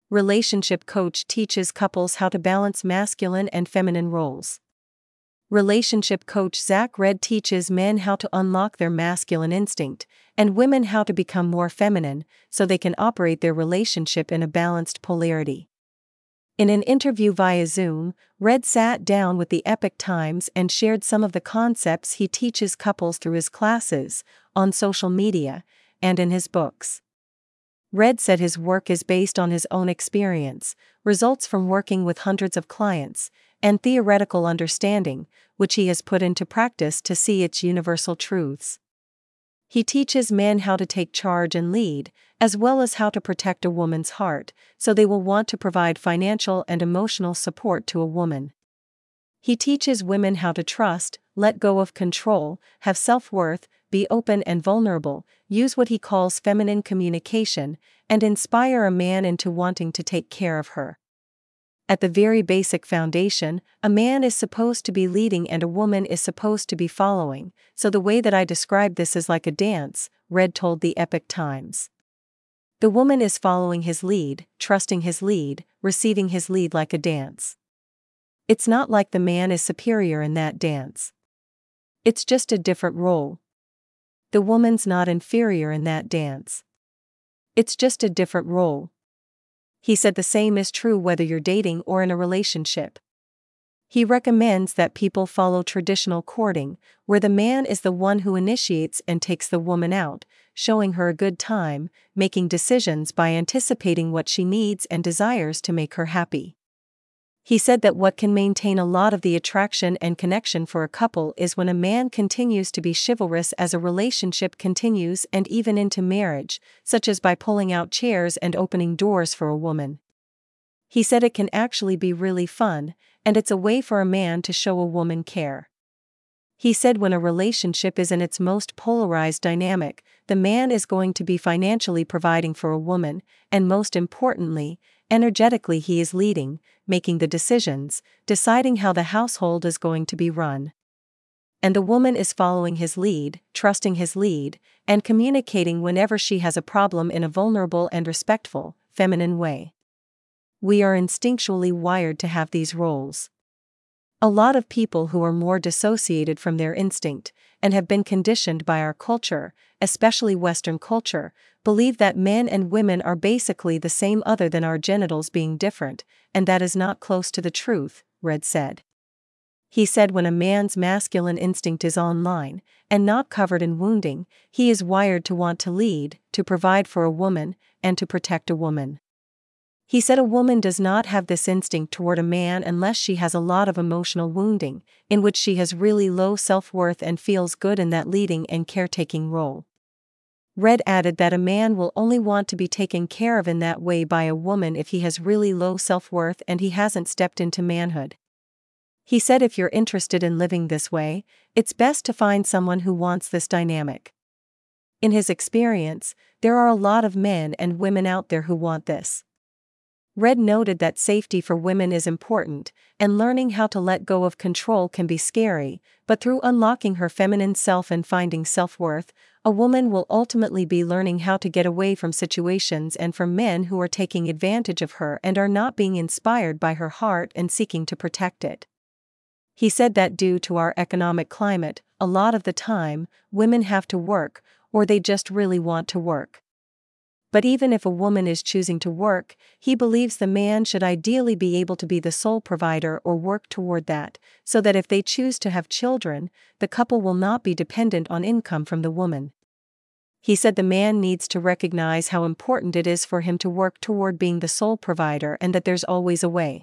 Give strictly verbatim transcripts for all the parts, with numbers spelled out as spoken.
Relationship coach teaches couples how to balance masculine and feminine roles. Relationship coach Zach Red teaches men how to unlock their masculine instinct, and women how to become more feminine, so they can operate their relationship in a balanced polarity. In an interview via Zoom, Red sat down with the Epoch Times and shared some of the concepts he teaches couples through his classes, on social media, and in his books. Red said his work is based on his own experience, results from working with hundreds of clients, and theoretical understanding, which he has put into practice to see its universal truths. He teaches men how to take charge and lead, as well as how to protect a woman's heart, so they will want to provide financial and emotional support to a woman. He teaches women how to trust, let go of control, have self-worth, be open and vulnerable, use what he calls feminine communication, and inspire a man into wanting to take care of her. At the very basic foundation, a man is supposed to be leading and a woman is supposed to be following, so the way that I describe this is like a dance, Red told the Epoch Times. The woman is following his lead, trusting his lead, receiving his lead like a dance. It's not like the man is superior in that dance. It's just a different role. The woman's not inferior in that dance. It's just a different role. He said the same is true whether you're dating or in a relationship. He recommends that people follow traditional courting, where the man is the one who initiates and takes the woman out, showing her a good time, making decisions by anticipating what she needs and desires to make her happy. He said that what can maintain a lot of the attraction and connection for a couple is when a man continues to be chivalrous as a relationship continues and even into marriage, such as by pulling out chairs and opening doors for a woman. He said it can actually be really fun, and it's a way for a man to show a woman care. He said when a relationship is in its most polarized dynamic, the man is going to be financially providing for a woman, and most importantly, energetically he is leading, making the decisions, deciding how the household is going to be run. And the woman is following his lead, trusting his lead, and communicating whenever she has a problem in a vulnerable and respectful, feminine way. We are instinctually wired to have these roles. A lot of people who are more dissociated from their instinct, and have been conditioned by our culture, especially Western culture, believe that men and women are basically the same other than our genitals being different, and that is not close to the truth, Red said. He said when a man's masculine instinct is online, and not covered in wounding, he is wired to want to lead, to provide for a woman, and to protect a woman. He said a woman does not have this instinct toward a man unless she has a lot of emotional wounding, in which she has really low self-worth and feels good in that leading and caretaking role. Red added that a man will only want to be taken care of in that way by a woman if he has really low self-worth and he hasn't stepped into manhood. He said if you're interested in living this way, it's best to find someone who wants this dynamic. In his experience, there are a lot of men and women out there who want this. Red noted that safety for women is important, and learning how to let go of control can be scary, but through unlocking her feminine self and finding self-worth, a woman will ultimately be learning how to get away from situations and from men who are taking advantage of her and are not being inspired by her heart and seeking to protect it. He said that due to our economic climate, a lot of the time, women have to work, or they just really want to work. But even if a woman is choosing to work, he believes the man should ideally be able to be the sole provider or work toward that, so that if they choose to have children, the couple will not be dependent on income from the woman. He said the man needs to recognize how important it is for him to work toward being the sole provider and that there's always a way.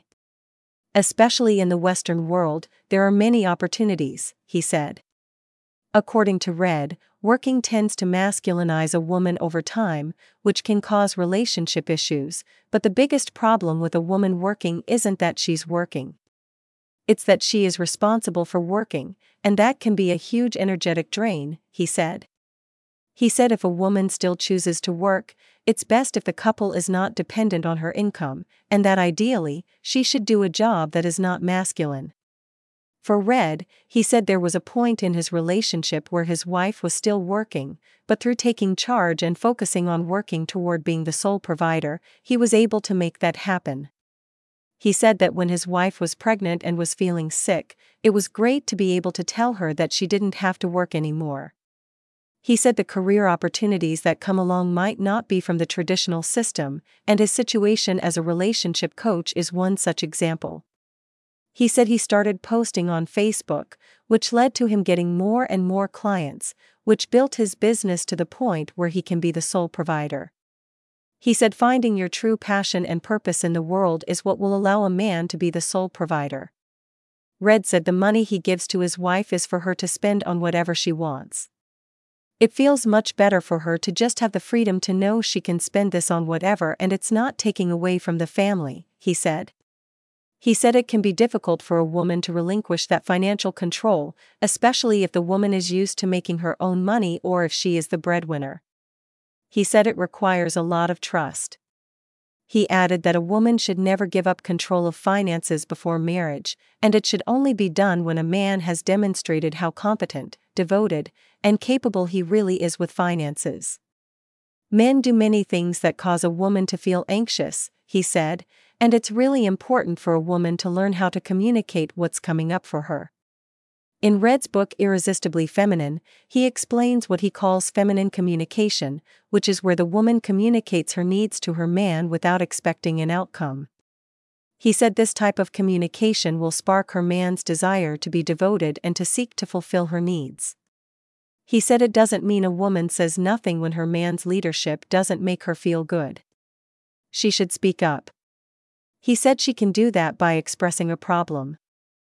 Especially in the Western world, there are many opportunities, he said. According to Red, working tends to masculinize a woman over time, which can cause relationship issues, but the biggest problem with a woman working isn't that she's working. It's that she is responsible for working, and that can be a huge energetic drain, he said. He said if a woman still chooses to work, it's best if the couple is not dependent on her income, and that ideally, she should do a job that is not masculine. For Red, he said there was a point in his relationship where his wife was still working, but through taking charge and focusing on working toward being the sole provider, he was able to make that happen. He said that when his wife was pregnant and was feeling sick, it was great to be able to tell her that she didn't have to work anymore. He said the career opportunities that come along might not be from the traditional system, and his situation as a relationship coach is one such example. He said he started posting on Facebook, which led to him getting more and more clients, which built his business to the point where he can be the sole provider. He said finding your true passion and purpose in the world is what will allow a man to be the sole provider. Red said the money he gives to his wife is for her to spend on whatever she wants. It feels much better for her to just have the freedom to know she can spend this on whatever and it's not taking away from the family, he said. He said it can be difficult for a woman to relinquish that financial control, especially if the woman is used to making her own money or if she is the breadwinner. He said it requires a lot of trust. He added that a woman should never give up control of finances before marriage, and it should only be done when a man has demonstrated how competent, devoted, and capable he really is with finances. Men do many things that cause a woman to feel anxious, he said, and it's really important for a woman to learn how to communicate what's coming up for her. In Red's book Irresistibly Feminine, he explains what he calls feminine communication, which is where the woman communicates her needs to her man without expecting an outcome. He said this type of communication will spark her man's desire to be devoted and to seek to fulfill her needs. He said it doesn't mean a woman says nothing when her man's leadership doesn't make her feel good. She should speak up. He said she can do that by expressing a problem.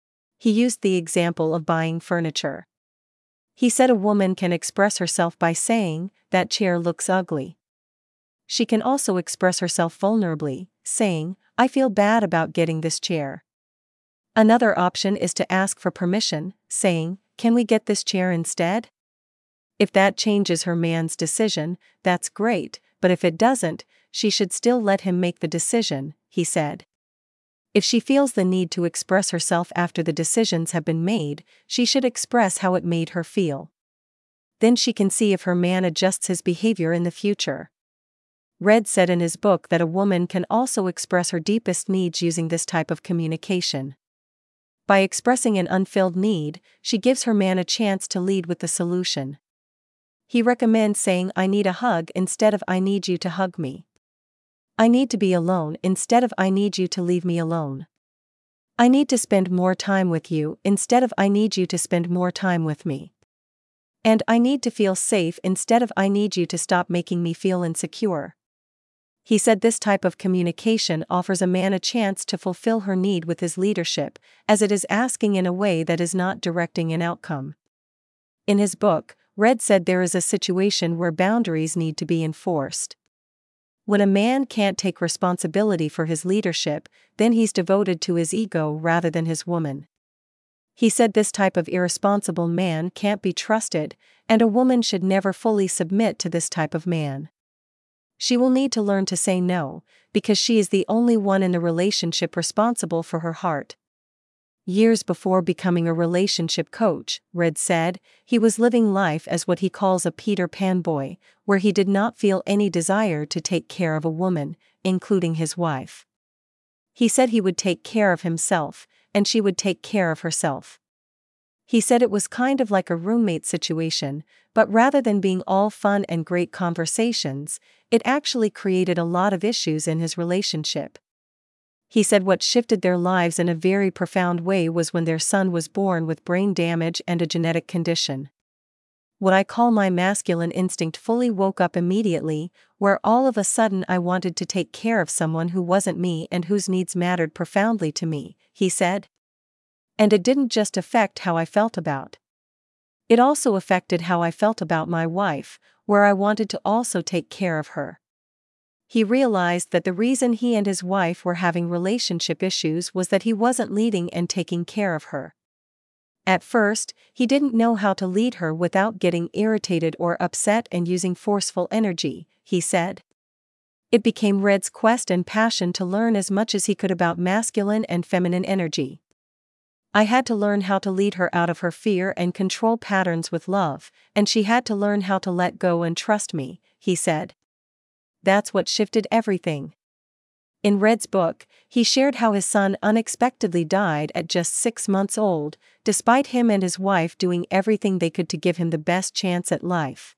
He used the example of buying furniture. He said a woman can express herself by saying, "That chair looks ugly." She can also express herself vulnerably, saying, "I feel bad about getting this chair." Another option is to ask for permission, saying, "Can we get this chair instead?" If that changes her man's decision, that's great, but if it doesn't, she should still let him make the decision, he said. If she feels the need to express herself after the decisions have been made, she should express how it made her feel. Then she can see if her man adjusts his behavior in the future. Red said in his book that a woman can also express her deepest needs using this type of communication. By expressing an unfilled need, she gives her man a chance to lead with the solution. He recommends saying, "I need a hug" instead of "I need you to hug me." "I need to be alone" instead of "I need you to leave me alone." "I need to spend more time with you" instead of "I need you to spend more time with me." And "I need to feel safe" instead of "I need you to stop making me feel insecure." He said this type of communication offers a man a chance to fulfill her need with his leadership, as it is asking in a way that is not directing an outcome. In his book, Red said there is a situation where boundaries need to be enforced. When a man can't take responsibility for his leadership, then he's devoted to his ego rather than his woman. He said this type of irresponsible man can't be trusted, and a woman should never fully submit to this type of man. She will need to learn to say no, because she is the only one in the relationship responsible for her heart. Years before becoming a relationship coach, Red said, he was living life as what he calls a Peter Pan boy, where he did not feel any desire to take care of a woman, including his wife. He said he would take care of himself, and she would take care of herself. He said it was kind of like a roommate situation, but rather than being all fun and great conversations, it actually created a lot of issues in his relationship. He said what shifted their lives in a very profound way was when their son was born with brain damage and a genetic condition. What I call my masculine instinct fully woke up immediately, where all of a sudden I wanted to take care of someone who wasn't me and whose needs mattered profoundly to me, he said. And it didn't just affect how I felt about. It also affected how I felt about my wife, where I wanted to also take care of her. He realized that the reason he and his wife were having relationship issues was that he wasn't leading and taking care of her. At first, he didn't know how to lead her without getting irritated or upset and using forceful energy, he said. It became Red's quest and passion to learn as much as he could about masculine and feminine energy. I had to learn how to lead her out of her fear and control patterns with love, and she had to learn how to let go and trust me, he said. That's what shifted everything. In Red's book, he shared how his son unexpectedly died at just six months old, despite him and his wife doing everything they could to give him the best chance at life.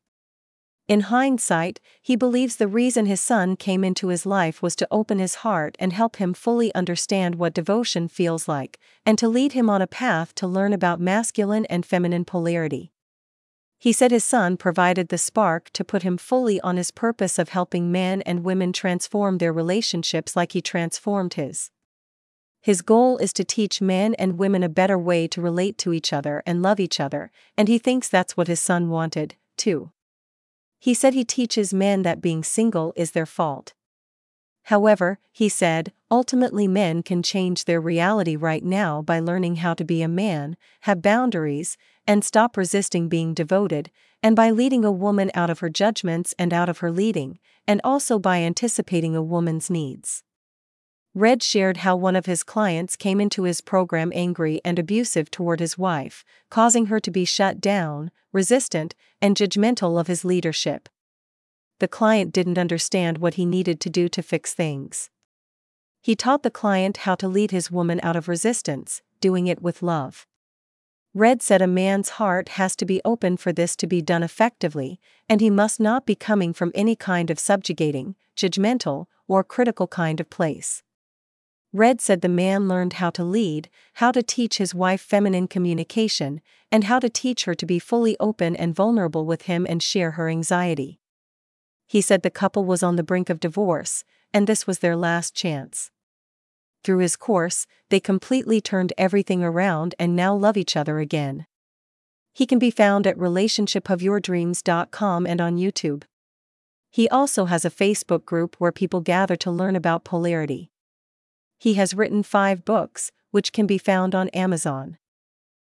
In hindsight, he believes the reason his son came into his life was to open his heart and help him fully understand what devotion feels like, and to lead him on a path to learn about masculine and feminine polarity. He said his son provided the spark to put him fully on his purpose of helping men and women transform their relationships like he transformed his. His goal is to teach men and women a better way to relate to each other and love each other, and he thinks that's what his son wanted, too. He said he teaches men that being single is their fault. However, he said, ultimately men can change their reality right now by learning how to be a man, have boundaries, and stop resisting being devoted, and by leading a woman out of her judgments and out of her leading, and also by anticipating a woman's needs. Red shared how one of his clients came into his program angry and abusive toward his wife, causing her to be shut down, resistant, and judgmental of his leadership. The client didn't understand what he needed to do to fix things. He taught the client how to lead his woman out of resistance, doing it with love. Red said a man's heart has to be open for this to be done effectively, and he must not be coming from any kind of subjugating, judgmental, or critical kind of place. Red said the man learned how to lead, how to teach his wife feminine communication, and how to teach her to be fully open and vulnerable with him and share her anxiety. He said the couple was on the brink of divorce, and this was their last chance. Through his course, they completely turned everything around and now love each other again. He can be found at relationship of your dreams dot com and on YouTube. He also has a Facebook group where people gather to learn about polarity. He has written five books, which can be found on Amazon.